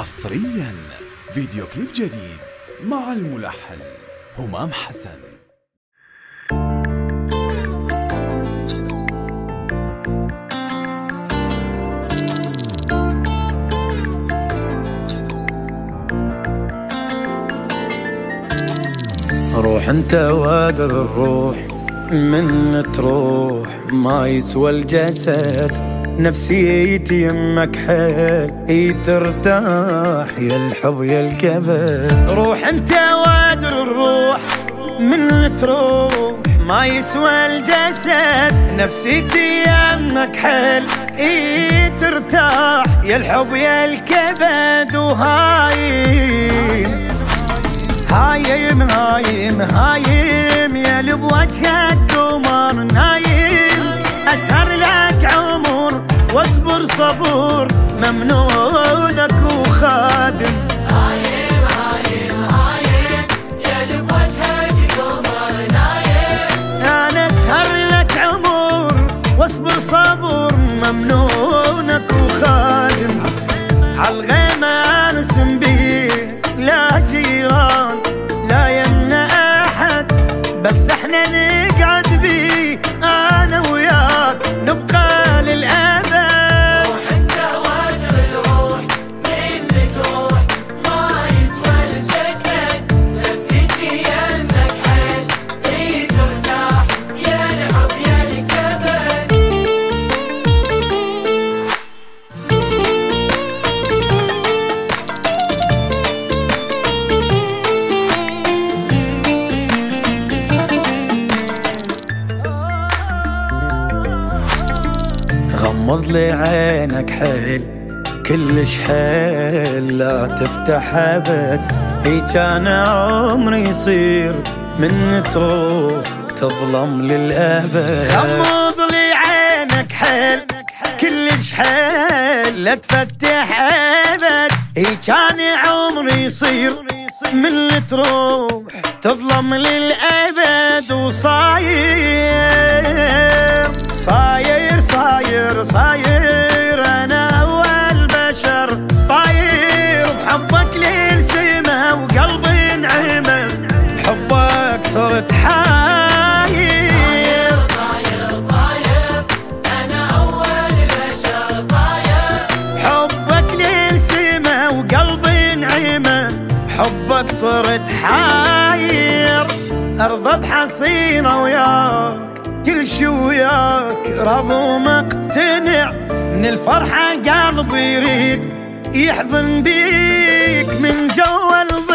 حصريا فيديو كليب جديد مع الملحن همام حسن. روح انت وادر الروح من تروح، ما يسوى الجسد نفسيتي يمك حيل هي ترتاح، يا الحب يا الكبد. روح انت وادر الروح من تروح، ما يسوى الجسد نفسيتي يمك حيل هي ترتاح، يا الحب يا الكبد. وهايم هايم هايم هايم يا لب وجهك قمر نايم، أسهر لك عمر واصبر صبور ممنونك وخادم. هايم هايم هايم يا لب وجهك قمر نايم، أنا أسهر لك عمر واصبر صبور ممنونك وخادم. عالغيمة أرسم بيك لا جيران لا يمنع أحد، بس احنا نقعد بيه أنا وياك نبقى للأبد. روح انت وادر الروح من تروح، ما يسوى الجسد نفسيتي يمك حيل هي ترتاح، يا الحب يا الكبد. غمض لي عينك حيل كلش حيل لا تفتح ابد، هي كان عمري يصير من تروح تظلم للابد. غمض لي عينك حيل كلش حيل لا تفتح ابد، هي كان عمري يصير من تروح تظلم للابد. وصاير صاير صاير صاير أنا أول بشر طاير بحبك للسما وقلبي انعمى، بحبك صرت حاير. صاير صاير أنا أول بشر طاير، بحبك للسما وقلبي انعمى، بحبك صرت حاير. أرضى بحصينة وياك كل شي وياك راضي ومقتنع، من الفرحة قلبي يريد يحضن بيك من جوا